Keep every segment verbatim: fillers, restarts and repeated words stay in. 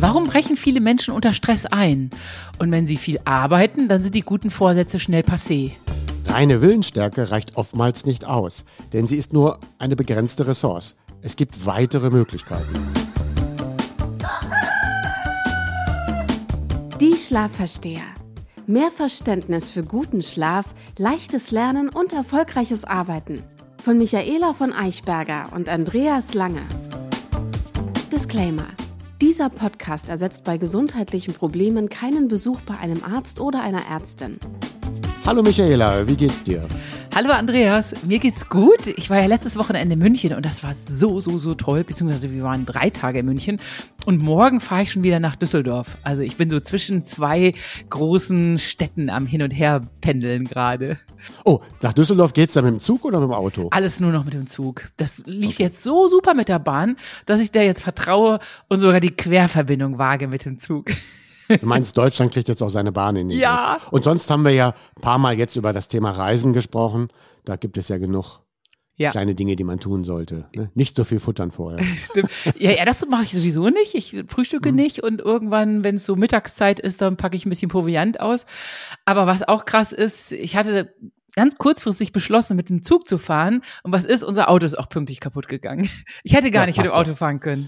Warum brechen viele Menschen unter Stress ein? Und wenn sie viel arbeiten, dann sind die guten Vorsätze schnell passé. Reine Willensstärke reicht oftmals nicht aus, denn sie ist nur eine begrenzte Ressource. Es gibt weitere Möglichkeiten. Die Schlafversteher. Mehr Verständnis für guten Schlaf, leichtes Lernen und erfolgreiches Arbeiten. Von Michaela von Eichberger und Andreas Lange. Disclaimer. Dieser Podcast ersetzt bei gesundheitlichen Problemen keinen Besuch bei einem Arzt oder einer Ärztin. Hallo Michaela, wie geht's dir? Hallo Andreas, mir geht's gut. Ich war ja letztes Wochenende in München und das war so, so, so toll, beziehungsweise wir waren drei Tage in München und morgen fahre ich schon wieder nach Düsseldorf. Also ich bin so zwischen zwei großen Städten am Hin- und Her pendeln gerade. Oh, nach Düsseldorf geht's dann mit dem Zug oder mit dem Auto? Alles nur noch mit dem Zug. Das lief okay. Jetzt so super mit der Bahn, dass ich der jetzt vertraue und sogar die Querverbindung wage mit dem Zug. Du meinst, Deutschland kriegt jetzt auch seine Bahn in den Ja. Griff. Und sonst haben wir ja ein paar Mal jetzt über das Thema Reisen gesprochen. Da gibt es ja genug ja. kleine Dinge, die man tun sollte. Ne? Nicht so viel futtern vorher. Stimmt. Ja, ja, das mache ich sowieso nicht. Ich frühstücke hm. nicht und irgendwann, wenn es so Mittagszeit ist, dann packe ich ein bisschen Proviant aus. Aber was auch krass ist, ich hatte ganz kurzfristig beschlossen, mit dem Zug zu fahren. Und was ist? Unser Auto ist auch pünktlich kaputt gegangen. Ich hätte gar ja, nicht mit dem Auto doch. fahren können.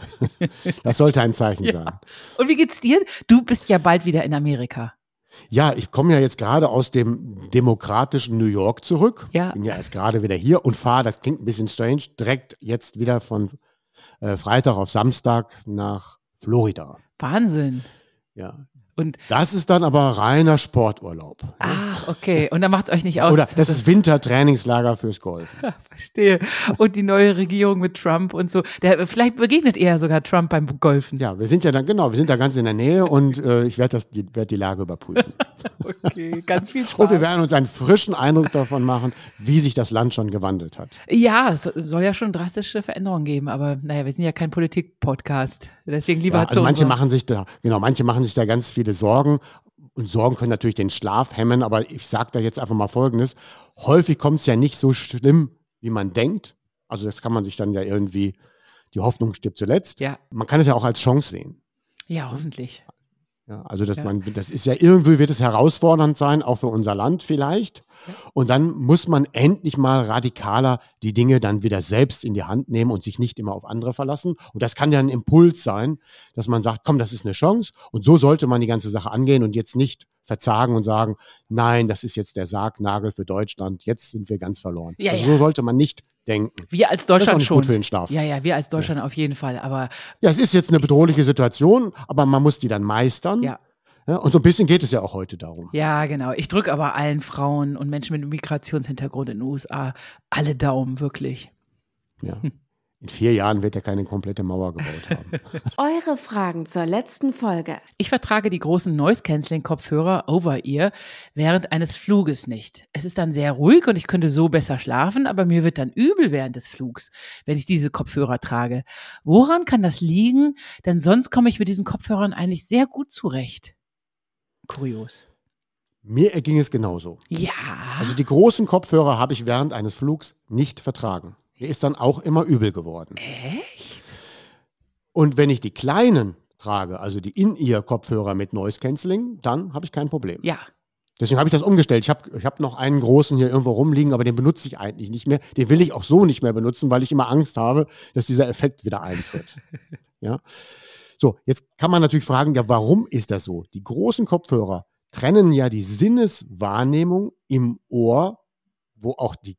Das sollte ein Zeichen ja. sein. Und wie geht's dir? Du bist ja bald wieder in Amerika. Ja, ich komme ja jetzt gerade aus dem demokratischen New York zurück. Ja. Bin ja erst gerade wieder hier und fahre, das klingt ein bisschen strange, direkt jetzt wieder von äh, Freitag auf Samstag nach Florida. Wahnsinn. Ja. Und das ist dann aber reiner Sporturlaub. Ach, okay. Und da macht es euch nicht aus. Oder das ist Wintertrainingslager fürs Golfen. Ja, verstehe. Und die neue Regierung mit Trump und so. Der, vielleicht begegnet ihr ja sogar Trump beim Golfen. Ja, wir sind ja dann, genau, wir sind da ganz in der Nähe und äh, ich werde die, werd die Lage überprüfen. Okay, ganz viel Spaß. Und wir werden uns einen frischen Eindruck davon machen, wie sich das Land schon gewandelt hat. Ja, es soll ja schon drastische Veränderungen geben, aber naja, wir sind ja kein Politik-Podcast. Deswegen lieber ja, zu also manche unserer- machen sich da, genau, manche machen sich da ganz viele Sorgen. Und Sorgen können natürlich den Schlaf hemmen, aber ich sage da jetzt einfach mal Folgendes. Häufig kommt es ja nicht so schlimm, wie man denkt. Also das kann man sich dann ja irgendwie, die Hoffnung stirbt zuletzt. Ja. Man kann es ja auch als Chance sehen. Ja, hoffentlich. Ja, also dass Ja. man, das ist ja irgendwie, wird es herausfordernd sein, auch für unser Land vielleicht. Ja. Und dann muss man endlich mal radikaler die Dinge dann wieder selbst in die Hand nehmen und sich nicht immer auf andere verlassen. Und das kann ja ein Impuls sein, dass man sagt, komm, das ist eine Chance. Und so sollte man die ganze Sache angehen und jetzt nicht verzagen und sagen, nein, das ist jetzt der Sargnagel für Deutschland, jetzt sind wir ganz verloren. Ja, also ja. so sollte man nicht denken. Wir als Das ist Deutschland auch nicht schon. gut für den Schlaf. Ja, ja, wir als Deutschland auf jeden Fall. Aber Ja, es ist jetzt eine bedrohliche Situation, aber man muss die dann meistern. ja. Ja, und so ein bisschen geht es ja auch heute darum. Ja, genau. Ich drücke aber allen Frauen und Menschen mit Migrationshintergrund in den U S A alle Daumen, wirklich. Ja. In vier Jahren wird er keine komplette Mauer gebaut haben. Eure Fragen zur letzten Folge. Ich vertrage die großen Noise-Canceling-Kopfhörer Over-Ear während eines Fluges nicht. Es ist dann sehr ruhig und ich könnte so besser schlafen, aber mir wird dann übel während des Flugs, wenn ich diese Kopfhörer trage. Woran kann das liegen? Denn sonst komme ich mit diesen Kopfhörern eigentlich sehr gut zurecht. Kurios. Mir erging es genauso. Ja. Also die großen Kopfhörer habe ich während eines Flugs nicht vertragen. Mir ist dann auch immer übel geworden. Echt? Und wenn ich die kleinen trage, also die In-Ear-Kopfhörer mit Noise Cancelling, dann habe ich kein Problem. Ja. Deswegen habe ich das umgestellt. Ich habe ich hab noch einen großen hier irgendwo rumliegen, aber den benutze ich eigentlich nicht mehr. Den will ich auch so nicht mehr benutzen, weil ich immer Angst habe, dass dieser Effekt wieder eintritt. Ja. So, jetzt kann man natürlich fragen, ja, warum ist das so? Die großen Kopfhörer trennen ja die Sinneswahrnehmung im Ohr, wo auch die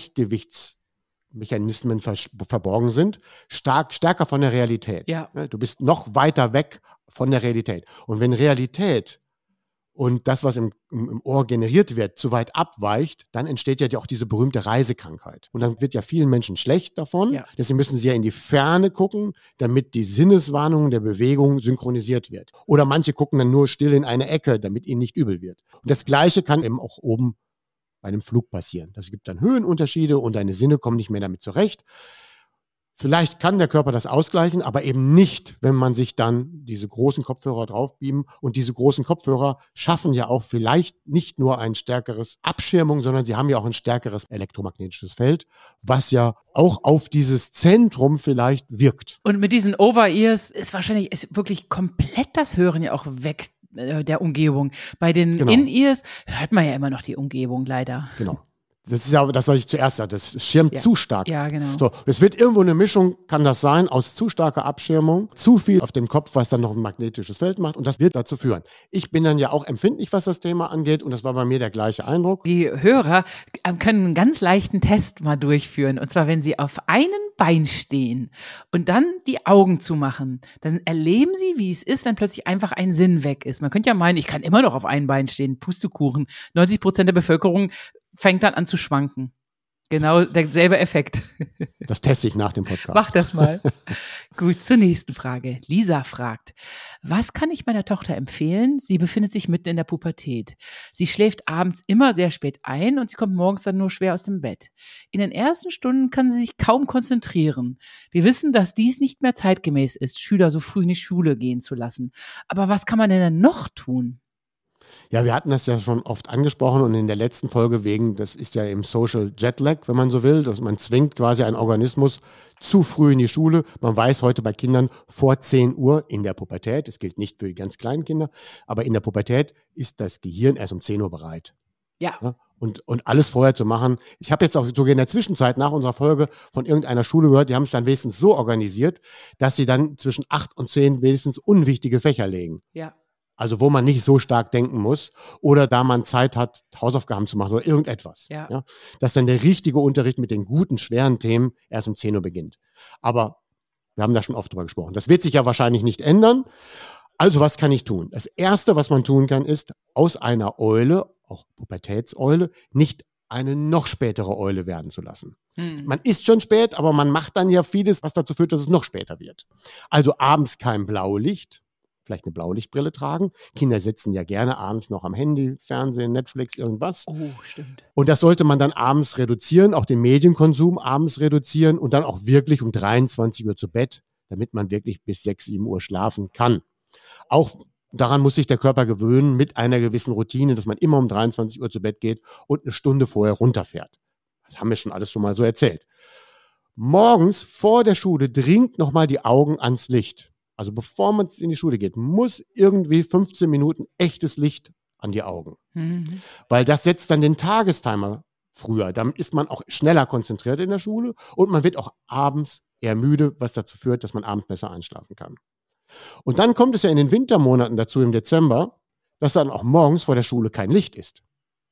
Gleichgewichtsmechanismen vers- verborgen sind, stark, stärker von der Realität. Ja. Du bist noch weiter weg von der Realität. Und wenn Realität und das, was im, im, im Ohr generiert wird, zu weit abweicht, dann entsteht ja auch diese berühmte Reisekrankheit. Und dann wird ja vielen Menschen schlecht davon. Ja. Deswegen müssen sie ja in die Ferne gucken, damit die Sinneswahrnehmung der Bewegung synchronisiert wird. Oder manche gucken dann nur still in eine Ecke, damit ihnen nicht übel wird. Und das Gleiche kann eben auch oben bei einem Flug passieren. Das gibt dann Höhenunterschiede und deine Sinne kommen nicht mehr damit zurecht. Vielleicht kann der Körper das ausgleichen, aber eben nicht, wenn man sich dann diese großen Kopfhörer draufbeamen. Und diese großen Kopfhörer schaffen ja auch vielleicht nicht nur ein stärkeres Abschirmung, sondern sie haben ja auch ein stärkeres elektromagnetisches Feld, was ja auch auf dieses Zentrum vielleicht wirkt. Und mit diesen Over-Ears ist wahrscheinlich ist wirklich komplett das Hören ja auch weg äh, der Umgebung. Bei den Genau. In-Ears hört man ja immer noch die Umgebung, leider. Genau. Das ist ja das, was ich zuerst sagte. Das schirmt Ja. zu stark. Ja, genau. So, es wird irgendwo eine Mischung, kann das sein, aus zu starker Abschirmung, zu viel auf dem Kopf, was dann noch ein magnetisches Feld macht, und das wird dazu führen. Ich bin dann ja auch empfindlich, was das Thema angeht, und das war bei mir der gleiche Eindruck. Die Hörer können einen ganz leichten Test mal durchführen. Und zwar, wenn sie auf einem Bein stehen und dann die Augen zumachen, dann erleben sie, wie es ist, wenn plötzlich einfach ein Sinn weg ist. Man könnte ja meinen, ich kann immer noch auf einem Bein stehen, Pustekuchen. neunzig Prozent der Bevölkerung fängt dann an zu schwanken. Genau derselbe Effekt. Das teste ich nach dem Podcast. Mach das mal. Gut, zur nächsten Frage. Lisa fragt, was kann ich meiner Tochter empfehlen? Sie befindet sich mitten in der Pubertät. Sie schläft abends immer sehr spät ein und sie kommt morgens dann nur schwer aus dem Bett. In den ersten Stunden kann sie sich kaum konzentrieren. Wir wissen, dass dies nicht mehr zeitgemäß ist, Schüler so früh in die Schule gehen zu lassen. Aber was kann man denn dann noch tun? Ja, wir hatten das ja schon oft angesprochen, und in der letzten Folge wegen, das ist ja im Social Jetlag, wenn man so will, dass man zwingt quasi einen Organismus zu früh in die Schule. Man weiß heute bei Kindern vor zehn Uhr in der Pubertät, das gilt nicht für die ganz kleinen Kinder, aber in der Pubertät ist das Gehirn erst um zehn Uhr bereit. Ja. Ja, und, und alles vorher zu machen. Ich habe jetzt auch sogar in der Zwischenzeit nach unserer Folge von irgendeiner Schule gehört, die haben es dann wenigstens so organisiert, dass sie dann zwischen acht und zehn wenigstens unwichtige Fächer legen. Ja. Also wo man nicht so stark denken muss oder da man Zeit hat, Hausaufgaben zu machen oder irgendetwas. Ja. Ja, dass dann der richtige Unterricht mit den guten, schweren Themen erst um zehn Uhr beginnt. Aber wir haben da schon oft drüber gesprochen. Das wird sich ja wahrscheinlich nicht ändern. Also was kann ich tun? Das Erste, was man tun kann, ist aus einer Eule, auch Pubertätseule, nicht eine noch spätere Eule werden zu lassen. Hm. Man ist schon spät, aber man macht dann ja vieles, was dazu führt, dass es noch später wird. Also abends kein Blaulicht. Vielleicht eine Blaulichtbrille tragen. Kinder sitzen ja gerne abends noch am Handy, Fernsehen, Netflix, irgendwas. Oh, stimmt. Und das sollte man dann abends reduzieren, auch den Medienkonsum abends reduzieren und dann auch wirklich um dreiundzwanzig Uhr zu Bett, damit man wirklich bis sechs, sieben Uhr schlafen kann. Auch daran muss sich der Körper gewöhnen mit einer gewissen Routine, dass man immer um dreiundzwanzig Uhr zu Bett geht und eine Stunde vorher runterfährt. Das haben wir schon alles schon mal so erzählt. Morgens vor der Schule dringt nochmal die Augen ans Licht. Also bevor man in die Schule geht, muss irgendwie fünfzehn Minuten echtes Licht an die Augen. Mhm. Weil das setzt dann den Tagestimer früher. Dann ist man auch schneller konzentriert in der Schule und man wird auch abends eher müde, was dazu führt, dass man abends besser einschlafen kann. Und dann kommt es ja in den Wintermonaten dazu im Dezember, dass dann auch morgens vor der Schule kein Licht ist.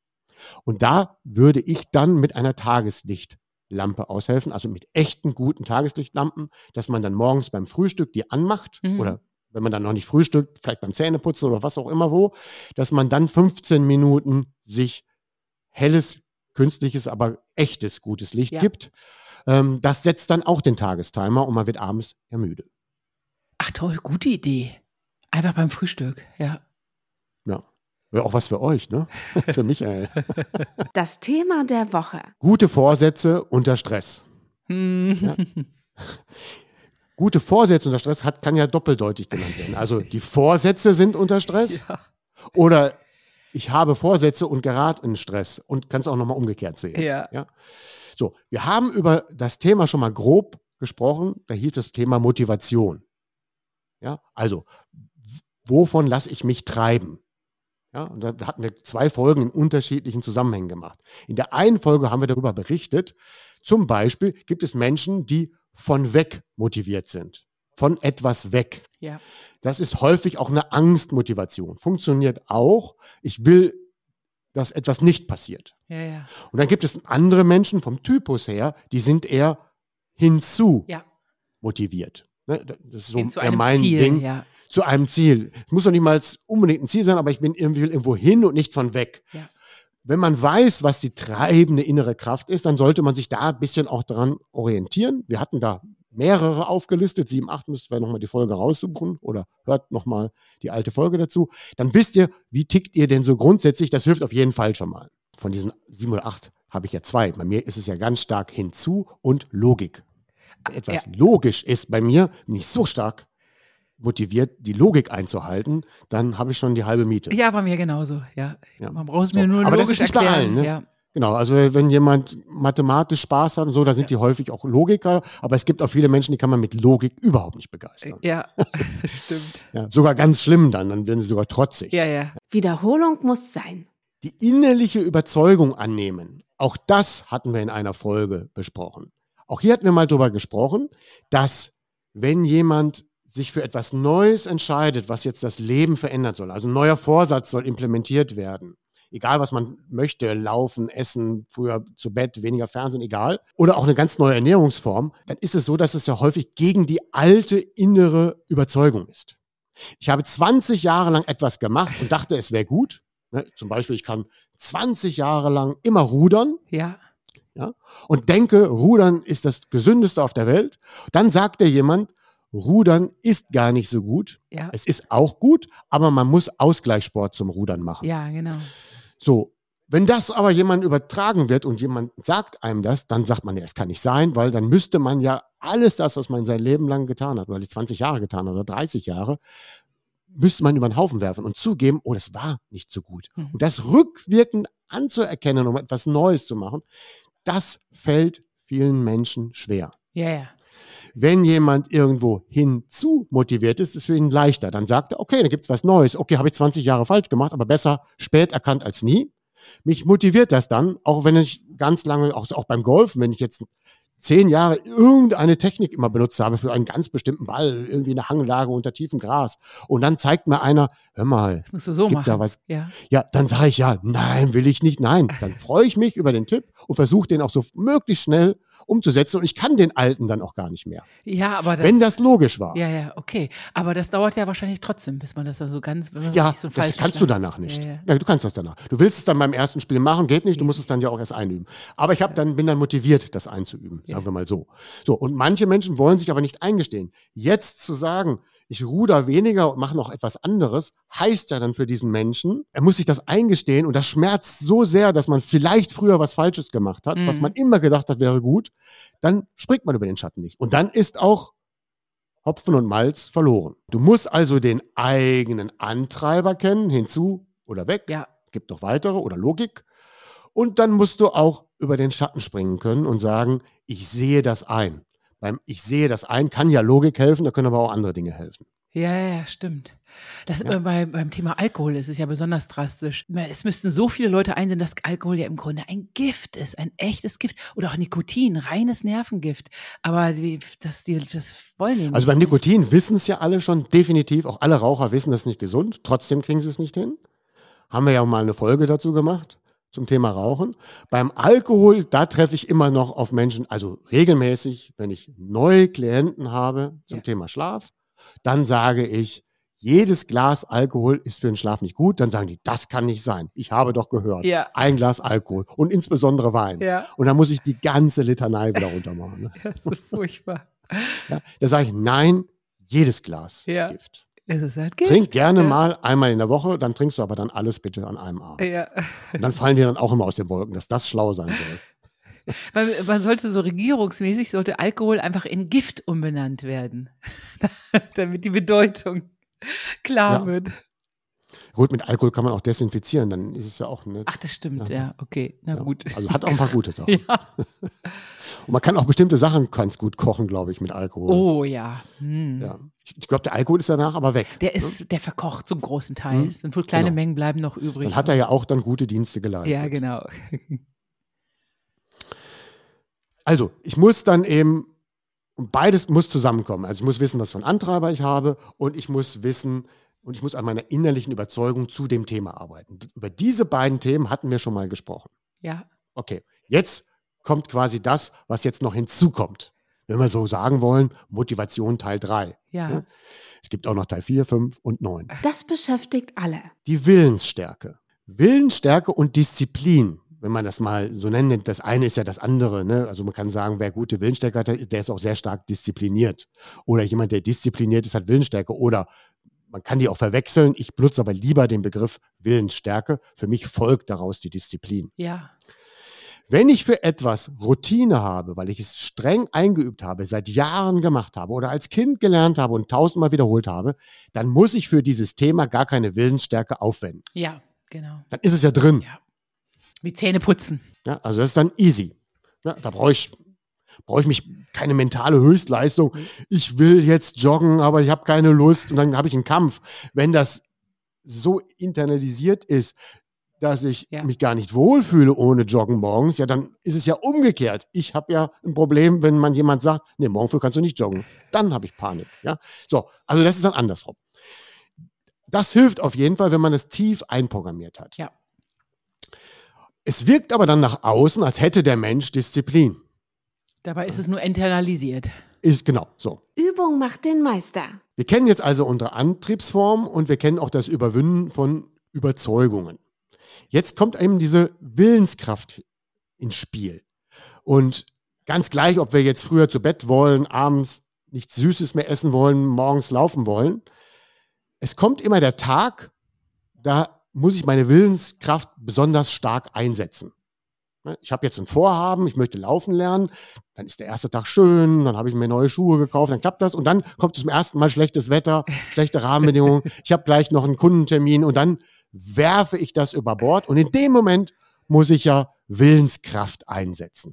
Und da würde ich dann mit einer Tageslicht Lampe aushelfen, also mit echten guten Tageslichtlampen, dass man dann morgens beim Frühstück die anmacht Mhm. oder wenn man dann noch nicht frühstückt, vielleicht beim Zähneputzen oder was auch immer wo, dass man dann fünfzehn Minuten sich helles, künstliches, aber echtes gutes Licht Ja. gibt. Ähm, das setzt dann auch den Tagestimer und man wird abends ja müde. Ach toll, gute Idee. Einfach beim Frühstück, ja. Ja. Wäre auch was für euch, ne? Für Michael. Das Thema der Woche. Gute Vorsätze unter Stress. Hm. Ja. Gute Vorsätze unter Stress hat, kann ja doppeldeutig genannt werden. Also die Vorsätze sind unter Stress Ja. oder ich habe Vorsätze und gerate in Stress und kann es auch nochmal umgekehrt sehen. Ja. Ja. So, wir haben über das Thema schon mal grob gesprochen. Da hieß das Thema Motivation. Ja, also w- wovon lasse ich mich treiben? Ja, und da hatten wir zwei Folgen in unterschiedlichen Zusammenhängen gemacht. In der einen Folge haben wir darüber berichtet, zum Beispiel gibt es Menschen, die von weg motiviert sind. Von etwas weg. Ja. Das ist häufig auch eine Angstmotivation. Funktioniert auch. Ich will, dass etwas nicht passiert. Ja, ja. Und dann gibt es andere Menschen vom Typus her, die sind eher hinzu Ja. motiviert. Ne, Das ist so Hin zu eher einem mein Ziel, Ding. ja. Zu einem Ziel. Es muss doch nicht mal unbedingt ein Ziel sein, aber ich bin irgendwie irgendwo hin und nicht von weg. Ja. Wenn man weiß, was die treibende innere Kraft ist, dann sollte man sich da ein bisschen auch daran orientieren. Wir hatten da mehrere aufgelistet, sieben, acht, müsst ihr nochmal die Folge raussuchen oder hört nochmal die alte Folge dazu. Dann wisst ihr, wie tickt ihr denn so grundsätzlich, das hilft auf jeden Fall schon mal. Von diesen sieben oder acht habe ich ja zwei. Bei mir ist es ja ganz stark hinzu und Logik. Wenn etwas Ja. logisch ist bei mir, nicht so stark motiviert, die Logik einzuhalten, dann habe ich schon die halbe Miete. Ja, bei mir genauso, ja. Ja. Man braucht es So. mir nur Aber das logisch ist nicht bei erklären. allen, ne? Ja. Genau, also wenn jemand mathematisch Spaß hat und so, da sind die häufig auch Logiker, aber es gibt auch viele Menschen, die kann man mit Logik überhaupt nicht begeistern. Ja, stimmt. Ja, sogar ganz schlimm dann, dann werden sie sogar trotzig. Ja, ja. Wiederholung muss sein. Die innerliche Überzeugung annehmen, auch das hatten wir in einer Folge besprochen. Auch hier hatten wir mal drüber gesprochen, dass wenn jemand sich für etwas Neues entscheidet, was jetzt das Leben verändern soll, also ein neuer Vorsatz soll implementiert werden, egal was man möchte, laufen, essen, früher zu Bett, weniger Fernsehen, egal, oder auch eine ganz neue Ernährungsform, dann ist es so, dass es ja häufig gegen die alte innere Überzeugung ist. Ich habe zwanzig Jahre lang etwas gemacht und dachte, es wäre gut. Ne, zum Beispiel, ich kann zwanzig Jahre lang immer rudern. Ja. Ja, und denke, Rudern ist das Gesündeste auf der Welt. Dann sagt dir jemand, Rudern ist gar nicht so gut. Ja. Es ist auch gut, aber man muss Ausgleichssport zum Rudern machen. Ja, genau. So, wenn das aber jemand übertragen wird und jemand sagt einem das, dann sagt man, ja, das kann nicht sein, weil dann müsste man ja alles das, was man sein Leben lang getan hat, oder die zwanzig Jahre getan hat oder dreißig Jahre, müsste man über den Haufen werfen und zugeben, oh, das war nicht so gut. Mhm. Und das rückwirkend anzuerkennen, um etwas Neues zu machen, das fällt vielen Menschen schwer. Ja, ja. Wenn jemand irgendwo hinzu motiviert ist, ist es für ihn leichter. Dann sagt er, okay, da gibt's was Neues. Okay, habe ich zwanzig Jahre falsch gemacht, aber besser spät erkannt als nie. Mich motiviert das dann, auch wenn ich ganz lange, auch, auch beim Golfen, wenn ich jetzt zehn Jahre irgendeine Technik immer benutzt habe für einen ganz bestimmten Ball, irgendwie eine Hanglage unter tiefem Gras. Und dann zeigt mir einer, hör mal, Das musst du so es gibt machen. da was. Ja. Ja, dann sage ich ja, nein, will ich nicht, nein. Dann freue ich mich über den Tipp und versuche den auch so möglichst schnell umzusetzen. Und ich kann den alten dann auch gar nicht mehr. Ja, aber das. Wenn das logisch war. Ja, ja, okay. Aber das dauert ja wahrscheinlich trotzdem, bis man das dann so ganz, wenn man Ja, sich so falsch das kannst du danach nicht. Ja, ja. Ja, du kannst das danach. Du willst es dann beim ersten Spiel machen, geht nicht, du musst es dann ja auch erst einüben. Aber ich hab dann, bin dann motiviert, das einzuüben, sagen Ja. wir mal so. So, und manche Menschen wollen sich aber nicht eingestehen. Jetzt zu sagen, ich ruder weniger und mache noch etwas anderes, heißt ja dann für diesen Menschen, er muss sich das eingestehen und das schmerzt so sehr, dass man vielleicht früher was Falsches gemacht hat, Mhm. was man immer gedacht hat, wäre gut, dann springt man über den Schatten nicht. Und dann ist auch Hopfen und Malz verloren. Du musst also den eigenen Antreiber kennen, hinzu oder weg, Ja. gibt noch weitere oder Logik. Und dann musst du auch über den Schatten springen können und sagen, ich sehe das ein. Beim Ich sehe das ein kann ja Logik helfen, da können aber auch andere Dinge helfen. Ja, ja, ja, stimmt. Das, Ja. äh, bei, beim Thema Alkohol ist es ja besonders drastisch. Es müssten so viele Leute einsehen, dass Alkohol ja im Grunde ein Gift ist, ein echtes Gift. Oder auch Nikotin, reines Nervengift. Aber die, das, die, das wollen die nicht. Also beim Nikotin wissen es ja alle schon definitiv, auch alle Raucher wissen, das ist nicht gesund, trotzdem kriegen sie es nicht hin. Haben wir ja mal eine Folge dazu gemacht zum Thema Rauchen. Beim Alkohol, da treffe ich immer noch auf Menschen, also regelmäßig, wenn ich neue Klienten habe zum Ja. Thema Schlaf, dann sage ich, jedes Glas Alkohol ist für den Schlaf nicht gut. Dann sagen die, das kann nicht sein. Ich habe doch gehört, Ja. ein Glas Alkohol und insbesondere Wein. Ja. Und dann muss ich die ganze Litanei wieder runter machen. Ne? Das ist so furchtbar. Ja, da sage ich, nein, jedes Glas Ja. ist Gift. Es ist halt Gift. Trink gerne ja. mal einmal in der Woche, dann trinkst du aber dann alles bitte an einem Abend. Ja. Und dann fallen die dann auch immer aus den Wolken, dass das schlau sein soll. Man, man sollte so regierungsmäßig, sollte Alkohol einfach in Gift umbenannt werden. Damit die Bedeutung klar Ja. wird. Gut, mit Alkohol kann man auch desinfizieren, dann ist es ja auch nett. Ach, das stimmt, Ja. ja, okay, na Ja. gut. Also hat auch ein paar gute Sachen. Ja. Und man kann auch bestimmte Sachen ganz gut kochen, glaube ich, mit Alkohol. Oh ja. Hm. Ja. Ich, ich glaube, der Alkohol ist danach aber weg. Der ne? ist, der verkocht zum großen Teil. Hm, Es sind wohl kleine genau. Mengen bleiben noch übrig. Dann hat er ja auch dann gute Dienste geleistet. ja, genau. Also, ich muss dann eben, und beides muss zusammenkommen. Also ich muss wissen, was für einen Antreiber ich habe und ich muss wissen, und ich muss an meiner innerlichen Überzeugung zu dem Thema arbeiten. Über diese beiden Themen hatten wir schon mal gesprochen. Ja. Okay, jetzt kommt quasi das, was jetzt noch hinzukommt. Wenn wir so sagen wollen, Motivation Teil drei. Ja. Ja. Es gibt auch noch Teil vier, fünf und neun. Das beschäftigt alle. Die Willensstärke. Willensstärke und Disziplin, wenn man das mal so nennt, das eine ist ja das andere. Ne? Also man kann sagen, wer gute Willensstärke hat, der ist auch sehr stark diszipliniert. Oder jemand, der diszipliniert ist, hat Willensstärke. Oder man kann die auch verwechseln. Ich benutze aber lieber den Begriff Willensstärke. Für mich folgt daraus die Disziplin. Ja. Wenn ich für etwas Routine habe, weil ich es streng eingeübt habe, seit Jahren gemacht habe oder als Kind gelernt habe und tausendmal wiederholt habe, dann muss ich für dieses Thema gar keine Willensstärke aufwenden. Ja, genau. Dann ist es ja drin. Ja. Wie Zähne putzen. Ja, also das ist dann easy. Ja, da brauche ich, brauche ich mich keine mentale Höchstleistung. Ich will jetzt joggen, aber ich habe keine Lust und dann habe ich einen Kampf. Wenn das so internalisiert ist, dass ich Ja. mich gar nicht wohlfühle ohne Joggen morgens, ja, dann ist es ja umgekehrt. Ich habe ja ein Problem, wenn man jemand sagt, nee, morgen früh kannst du nicht joggen. Dann habe ich Panik. Ja, so, also das ist dann andersrum. Das hilft auf jeden Fall, wenn man es tief einprogrammiert hat. Ja. Es wirkt aber dann nach außen, als hätte der Mensch Disziplin. Dabei ist es nur internalisiert. Ist genau so. Übung macht den Meister. Wir kennen jetzt also unsere Antriebsform und wir kennen auch das Überwinden von Überzeugungen. Jetzt kommt eben diese Willenskraft ins Spiel. Und ganz gleich, ob wir jetzt früher zu Bett wollen, abends nichts Süßes mehr essen wollen, morgens laufen wollen, es kommt immer der Tag, da muss ich meine Willenskraft besonders stark einsetzen. Ich habe jetzt ein Vorhaben, ich möchte laufen lernen, dann ist der erste Tag schön, dann habe ich mir neue Schuhe gekauft, dann klappt das und dann kommt zum ersten Mal schlechtes Wetter, schlechte Rahmenbedingungen, ich habe gleich noch einen Kundentermin und dann werfe ich das über Bord und in dem Moment muss ich ja Willenskraft einsetzen.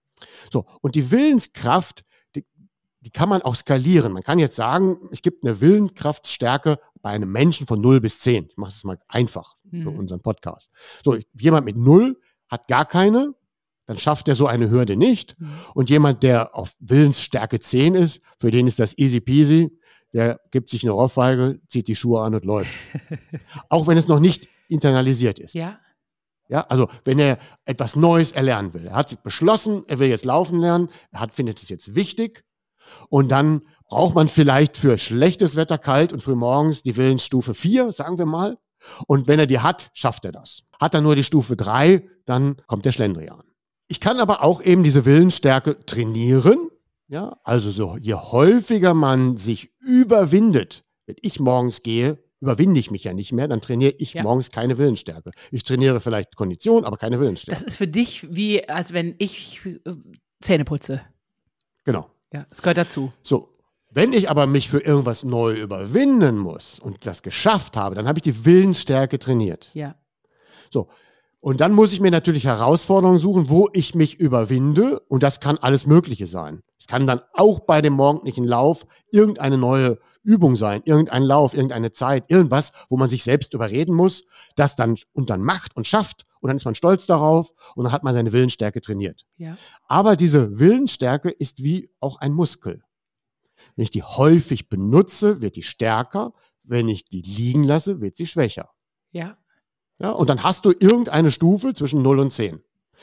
So, und die Willenskraft, die, die kann man auch skalieren. Man kann jetzt sagen, es gibt eine Willenskraftstärke bei einem Menschen von null bis zehn. Ich mache es mal einfach für Mhm. unseren Podcast. So, jemand mit null hat gar keine, dann schafft er so eine Hürde nicht. Mhm. Und jemand, der auf Willensstärke zehn ist, für den ist das easy peasy. Der gibt sich eine Ohrfeige, zieht die Schuhe an und läuft. Auch wenn es noch nicht internalisiert ist. Ja. Ja, also wenn er etwas Neues erlernen will. Er hat sich beschlossen, er will jetzt laufen lernen, er hat, findet es jetzt wichtig. Und dann braucht man vielleicht für schlechtes Wetter, kalt und früh morgens die Willensstufe vier, sagen wir mal. Und wenn er die hat, schafft er das. Hat er nur die Stufe drei, dann kommt der Schlendrian. Ich kann aber auch eben diese Willensstärke trainieren. Ja, also so, je häufiger man sich überwindet, wenn ich morgens gehe, überwinde ich mich ja nicht mehr, dann trainiere ich Ja. morgens keine Willensstärke. Ich trainiere vielleicht Kondition, aber keine Willensstärke. Das ist für dich wie, als wenn ich äh, Zähne putze. Genau. Ja, das gehört dazu. So, wenn ich aber mich für irgendwas neu überwinden muss und das geschafft habe, dann habe ich die Willensstärke trainiert. Ja. So, und dann muss ich mir natürlich Herausforderungen suchen, wo ich mich überwinde und das kann alles Mögliche sein. Es kann dann auch bei dem morgendlichen Lauf irgendeine neue Übung sein, irgendein Lauf, irgendeine Zeit, irgendwas, wo man sich selbst überreden muss, das dann und dann macht und schafft und dann ist man stolz darauf und dann hat man seine Willensstärke trainiert. Ja. Aber diese Willensstärke ist wie auch ein Muskel. Wenn ich die häufig benutze, wird die stärker. Wenn ich die liegen lasse, wird sie schwächer. Ja. Ja, und dann hast du irgendeine Stufe zwischen null und zehn.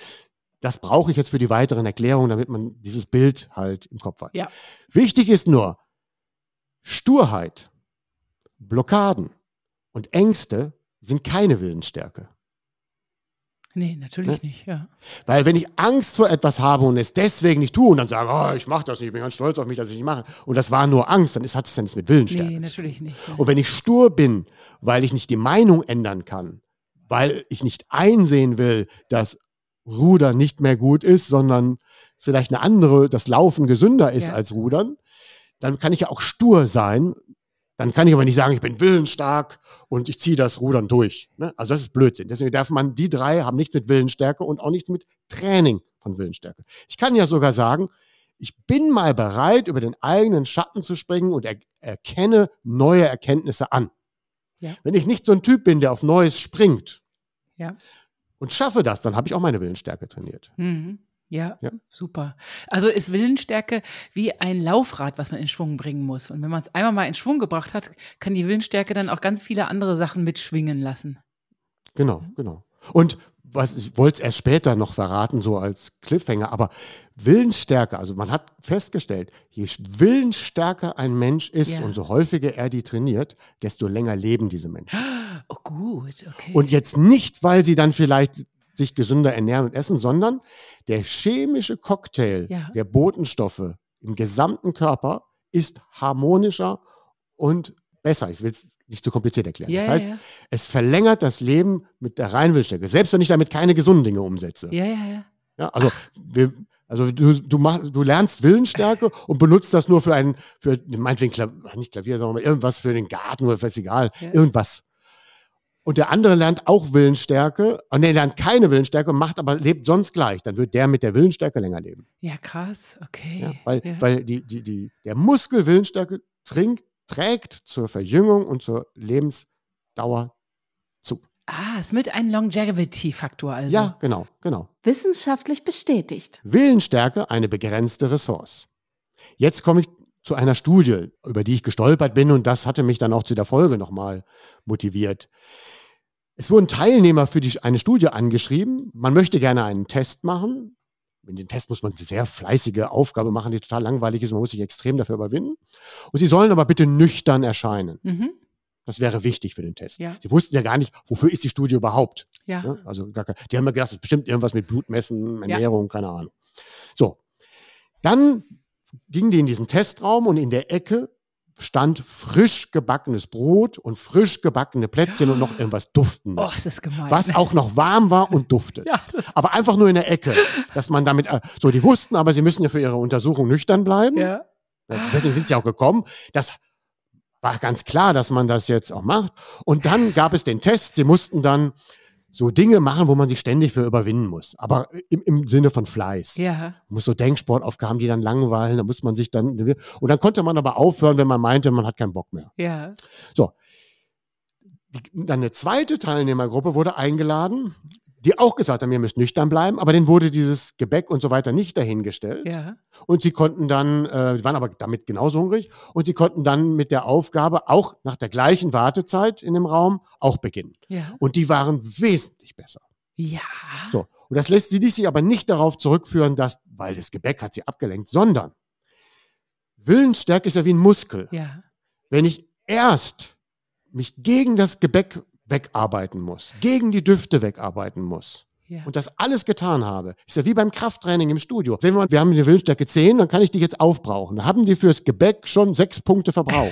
Das brauche ich jetzt für die weiteren Erklärungen, damit man dieses Bild halt im Kopf hat. Ja. Wichtig ist nur, Sturheit, Blockaden und Ängste sind keine Willensstärke. Nee, natürlich nicht. Ja. Weil wenn ich Angst vor etwas habe und es deswegen nicht tue und dann sage, oh, ich mache das nicht, ich bin ganz stolz auf mich, dass ich nicht mache, und das war nur Angst, dann ist, hat es ja nichts mit Willensstärke Nee, zu tun. natürlich nicht. Ja. Und wenn ich stur bin, weil ich nicht die Meinung ändern kann, weil ich nicht einsehen will, dass Rudern nicht mehr gut ist, sondern vielleicht eine andere, das Laufen gesünder ist Ja. als Rudern, dann kann ich ja auch stur sein. Dann kann ich aber nicht sagen, ich bin willensstark und ich ziehe das Rudern durch. Ne? Also das ist Blödsinn. Deswegen darf man, die drei haben nichts mit Willensstärke und auch nichts mit Training von Willensstärke. Ich kann ja sogar sagen, ich bin mal bereit, über den eigenen Schatten zu springen und er, erkenne neue Erkenntnisse an. Ja. Wenn ich nicht so ein Typ bin, der auf Neues springt Ja. und schaffe das, dann habe ich auch meine Willensstärke trainiert. Mhm. Ja, Ja. super. Also ist Willensstärke wie ein Laufrad, was man in Schwung bringen muss. Und wenn man es einmal mal in Schwung gebracht hat, kann die Willensstärke dann auch ganz viele andere Sachen mitschwingen lassen. Genau, genau. Und was, ich wollte es erst später noch verraten, so als Cliffhanger, aber Willensstärke, also man hat festgestellt, je willensstärker ein Mensch ist Ja. und so häufiger er die trainiert, desto länger leben diese Menschen. Oh gut, okay. Und jetzt nicht, weil sie dann vielleicht sich gesünder ernähren und essen, sondern der chemische Cocktail Ja. der Botenstoffe im gesamten Körper ist harmonischer und besser. Ich will es nicht zu kompliziert erklären. Ja, das ja, heißt, ja. es verlängert das Leben mit der reinen Willensstärke, selbst wenn ich damit keine gesunden Dinge umsetze. Ja, ja, ja. Ja, also wir, also du, du, mach, du lernst Willensstärke und benutzt das nur für einen, für meinetwegen Klavier, nicht Klavier, sondern irgendwas für den Garten oder was egal, ja. irgendwas. Und der andere lernt auch Willensstärke, und der lernt keine Willensstärke, macht aber, lebt sonst gleich. Dann wird der mit der Willensstärke länger leben. Ja, krass, okay. Ja, weil ja. weil die, die, die, der Muskel Willensstärke trinkt, trägt zur Verjüngung und zur Lebensdauer zu. Ah, ist mit einem Longevity-Faktor also. Ja, genau, genau. Wissenschaftlich bestätigt. Willensstärke, eine begrenzte Ressource. Jetzt komme ich zu einer Studie, über die ich gestolpert bin, und das hatte mich dann auch zu der Folge nochmal motiviert. Es wurden Teilnehmer für die, eine Studie angeschrieben. Man möchte gerne einen Test machen. In den Test muss man eine sehr fleißige Aufgabe machen, die total langweilig ist. Man muss sich extrem dafür überwinden. Und sie sollen aber bitte nüchtern erscheinen. Mhm. Das wäre wichtig für den Test. Ja. Sie wussten ja gar nicht, wofür ist die Studie überhaupt. Ja. Ja, also gar kein, die haben ja gedacht, das ist bestimmt irgendwas mit Blutmessen, Ernährung, ja. keine Ahnung. So, dann gingen die in diesen Testraum und in der Ecke stand frisch gebackenes Brot und frisch gebackene Plätzchen und noch irgendwas Duftendes. Oh, das ist gemein. Was auch noch warm war und duftet. Ja, aber einfach nur in der Ecke, dass man damit, so, die wussten aber, sie müssen ja für ihre Untersuchung nüchtern bleiben. Ja. Deswegen sind sie auch gekommen. Das war ganz klar, dass man das jetzt auch macht. Und dann gab es den Test. Sie mussten dann so Dinge machen, wo man sich ständig für überwinden muss. Aber im, im Sinne von Fleiß. Ja. Man muss so Denksportaufgaben, die dann langweilen, da muss man sich dann, und dann konnte man aber aufhören, wenn man meinte, man hat keinen Bock mehr. Ja. So. Die, dann eine zweite Teilnehmergruppe wurde eingeladen, die auch gesagt haben, ihr müsst nüchtern bleiben, aber denen wurde dieses Gebäck und so weiter nicht dahingestellt. Ja. Und sie konnten dann, äh, waren aber damit genauso hungrig, und sie konnten dann mit der Aufgabe auch nach der gleichen Wartezeit in dem Raum auch beginnen. Ja. Und die waren wesentlich besser. Ja. So. Und das lässt sie sich aber nicht darauf zurückführen, dass, weil das Gebäck hat sie abgelenkt, sondern Willensstärke ist ja wie ein Muskel. Ja. Wenn ich erst mich gegen das Gebäck wegarbeiten muss, gegen die Düfte wegarbeiten muss, ja. und das alles getan habe, ist ja wie beim Krafttraining im Studio. Sehen wir mal, wir haben eine Willensstärke zehn, dann kann ich die jetzt aufbrauchen. Da haben die fürs Gebäck schon sechs Punkte verbraucht.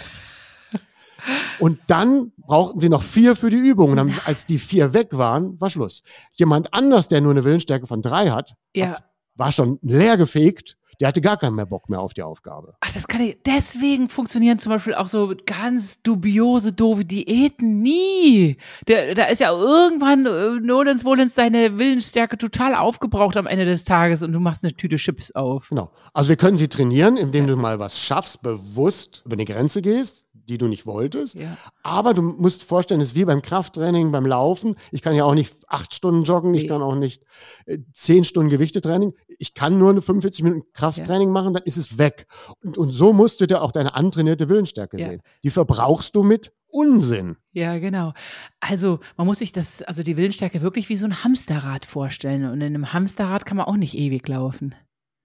Und dann brauchten sie noch vier für die Übung. Und dann, als die vier weg waren, war Schluss. Jemand anders, der nur eine Willensstärke von drei hat, ja. hat war schon leer gefegt. Der hatte gar keinen mehr Bock mehr auf die Aufgabe. Ach, das kann ich. Deswegen funktionieren zum Beispiel auch so ganz dubiose, doofe Diäten nie. Der, da ist ja irgendwann äh, nolens wohlens deine Willensstärke total aufgebraucht am Ende des Tages und du machst eine Tüte Chips auf. Genau. Also wir können sie trainieren, indem du mal was schaffst, bewusst über eine Grenze gehst, die du nicht wolltest. Ja. Aber du musst vorstellen, es ist wie beim Krafttraining, beim Laufen. Ich kann ja auch nicht acht Stunden joggen, nee. ich kann auch nicht äh, zehn Stunden Gewichtetraining. Ich kann nur eine fünfundvierzig Minuten Krafttraining ja. machen, dann ist es weg. Und, und so musst du dir auch deine antrainierte Willensstärke ja. sehen. Die verbrauchst du mit Unsinn. Ja, genau. Also man muss sich das, also die Willensstärke wirklich wie so ein Hamsterrad vorstellen. Und in einem Hamsterrad kann man auch nicht ewig laufen.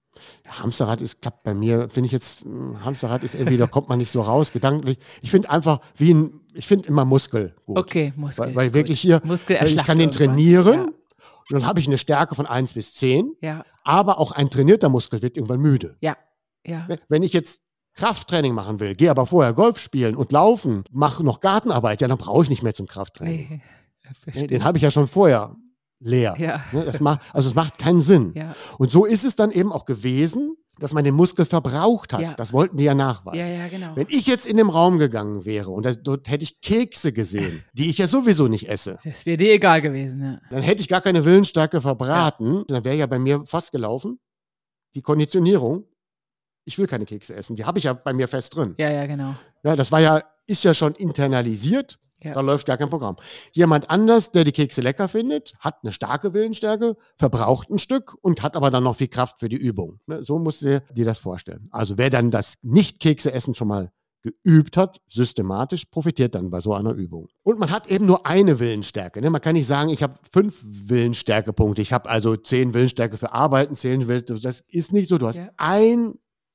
Ja, Hamsterrad ist, klappt bei mir, finde ich jetzt, Hamsterrad ist irgendwie, da kommt man nicht so raus, gedanklich. Ich finde einfach wie ein, ich finde immer Muskel gut. Okay, Muskel. Weil, weil wirklich hier, ich kann den trainieren, ja. und dann habe ich eine Stärke von eins bis zehn, ja. aber auch ein trainierter Muskel wird irgendwann müde. Ja, ja. Wenn ich jetzt Krafttraining machen will, gehe aber vorher Golf spielen und laufen, mache noch Gartenarbeit, ja, dann brauche ich nicht mehr zum Krafttraining. Nee, den habe ich ja schon vorher leer. Ja. Das macht, also es macht keinen Sinn. Ja. Und so ist es dann eben auch gewesen, dass man den Muskel verbraucht hat. Ja. Das wollten die ja nachweisen. Ja, ja, genau. Wenn ich jetzt in den Raum gegangen wäre und das, dort hätte ich Kekse gesehen, die ich ja sowieso nicht esse. Das wäre dir egal gewesen. Ja. Dann hätte ich gar keine Willensstärke verbraten. Ja. Dann wäre ja bei mir fast gelaufen. Die Konditionierung. Ich will keine Kekse essen. Die habe ich ja bei mir fest drin. Ja, ja, genau. Ja, das war ja, ist ja schon internalisiert. Ja. Da läuft gar kein Programm. Jemand anders, der die Kekse lecker findet, hat eine starke Willensstärke, verbraucht ein Stück und hat aber dann noch viel Kraft für die Übung. So musst du dir das vorstellen. Also wer dann das Nicht-Kekse-Essen schon mal geübt hat, systematisch, profitiert dann bei so einer Übung. Und man hat eben nur eine Willensstärke. Man kann nicht sagen, ich habe fünf Willensstärkepunkte. Ich habe also zehn Willensstärke für Arbeiten, zehn Willensstärke. Das ist nicht so. Du hast ja. ein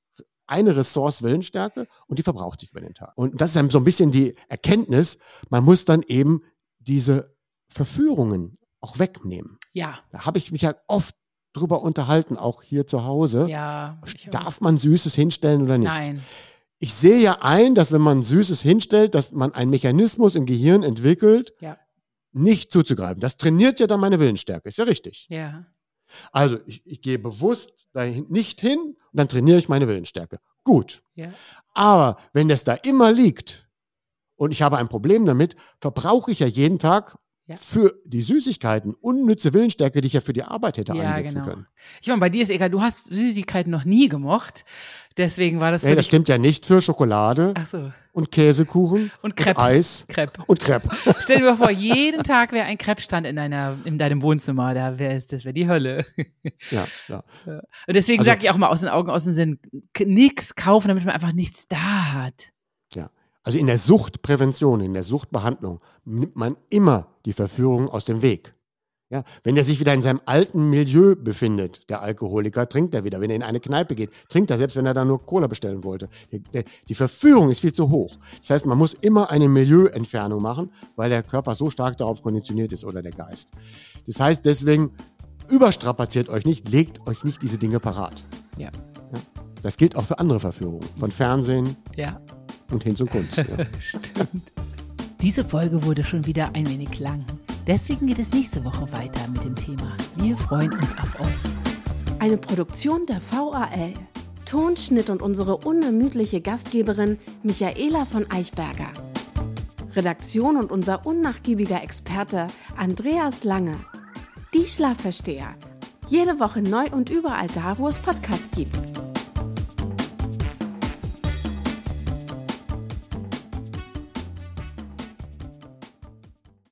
eine Ressource Willensstärke und die verbraucht sich über den Tag. Und das ist dann so ein bisschen die Erkenntnis, man muss dann eben diese Verführungen auch wegnehmen. Ja. Da habe ich mich ja oft drüber unterhalten, auch hier zu Hause. Ja. Darf man Süßes hinstellen oder nicht? Nein. Ich sehe ja ein, dass wenn man Süßes hinstellt, dass man einen Mechanismus im Gehirn entwickelt, ja. nicht zuzugreifen. Das trainiert ja dann meine Willensstärke, ist ja richtig. Ja. Also ich, ich gehe bewusst dahin, nicht hin und dann trainiere ich meine Willensstärke. Gut. Ja. Aber wenn das da immer liegt und ich habe ein Problem damit, verbrauche ich ja jeden Tag Ja. für die Süßigkeiten unnütze Willensstärke, die ich ja für die Arbeit hätte Ja, einsetzen genau. können. Ich meine, bei dir ist egal, du hast Süßigkeiten noch nie gemocht. Deswegen war das. Nee, das stimmt ja nicht für Schokolade Ach so. und Käsekuchen Und Crepe. und Eis Crepe. und Crepe. Stell dir mal vor, jeden Tag wäre ein Crepe-Stand in, deiner, in deinem Wohnzimmer. Da wär, das wäre die Hölle. Ja, ja. Und deswegen Also- sage ich auch mal aus den Augen, aus dem Sinn, k- nichts kaufen, damit man einfach nichts da hat. Ja. Also in der Suchtprävention, in der Suchtbehandlung nimmt man immer die Verführung aus dem Weg. Ja, wenn er sich wieder in seinem alten Milieu befindet, der Alkoholiker, trinkt er wieder. Wenn er in eine Kneipe geht, trinkt er, selbst wenn er da nur Cola bestellen wollte. Der, der, die Verführung ist viel zu hoch. Das heißt, man muss immer eine Milieuentfernung machen, weil der Körper so stark darauf konditioniert ist oder der Geist. Das heißt, deswegen überstrapaziert euch nicht, legt euch nicht diese Dinge parat. Ja. Ja. Das gilt auch für andere Verführungen, von Fernsehen Ja. und hin zum Kunst. Ja. Stimmt. Diese Folge wurde schon wieder ein wenig lang. Deswegen geht es nächste Woche weiter mit dem Thema. Wir freuen uns auf euch. Eine Produktion der V A L. Tonschnitt und unsere unermüdliche Gastgeberin Michaela von Eichberger. Redaktion und unser unnachgiebiger Experte Andreas Lange. Die Schlafversteher. Jede Woche neu und überall da, wo es Podcasts gibt.